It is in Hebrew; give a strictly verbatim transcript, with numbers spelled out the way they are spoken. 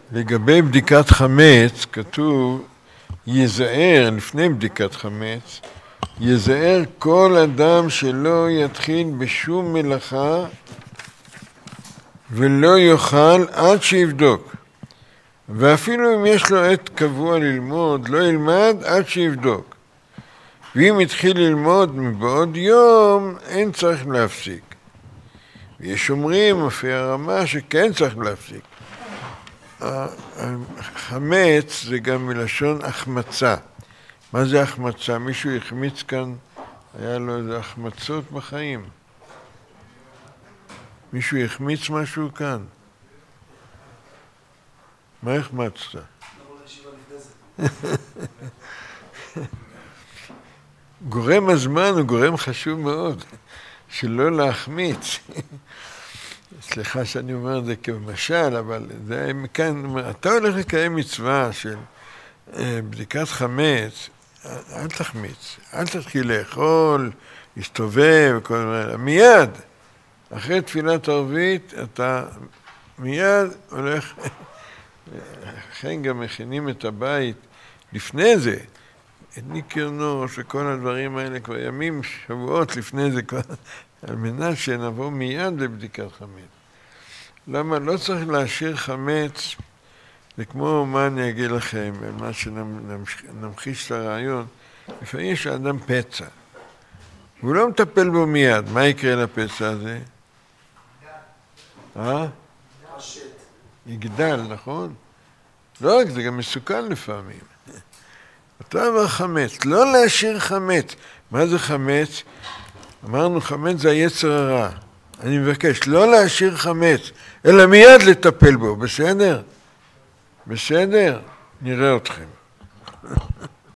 לגבי בדיקת חמץ, כתוב, יזהר, לפני בדיקת חמץ, יזהר כל אדם שלא יתחיל בשום מלאכה ולא יאכל עד שיבדוק. ואפילו אם יש לו עת קבוע ללמוד, לא ילמד עד שיבדוק. ואם התחיל ללמוד מבעוד יום, אין צריך להפסיק. ויש אומרים, לפי הרמה, שכן צריך להפסיק. חמץ זה גם מלשון החמצה. מה זה החמצה? מישהו החמיץ כאן, היה לו איזה החמצות בחיים. מישהו החמיץ משהו כאן? מה החמצת? גורם הזמן הוא גורם חשוב מאוד, שלא להחמיץ. סליחה שאני אומר את זה כמשל, אבל זה מכאן, אתה הולך לקיים מצווה של בדיקת חמץ, אל תחמיץ, אל תתחיל לאכול, להסתובב, כל מיני, מיד, אחרי תפילת ערבית, אתה מיד הולך, לכן גם מכינים את הבית לפני זה, את ניקרנוש וכל הדברים האלה כבר ימים, שבועות לפני זה כבר, על מנת שנבוא מיד לבדיקת חמץ. למה? לא צריך להשאיר חמץ, זה כמו מה אני אגיד לכם, מה שנמחיש את הרעיון, לפעמים יש לאדם פצע, והוא לא מטפל בו מיד, מה יקרה לפצע הזה? אה? יגדל, נכון? לא רק, זה גם מסוכן לפעמים. אתה אמר חמץ, לא להשאיר חמץ. מה זה חמץ? אמרנו חמץ זה היצר הרע. אני מבקש לא להשאיר חמץ, אלא מיד לטפל בו, בסדר? בסדר? נראה אתכם.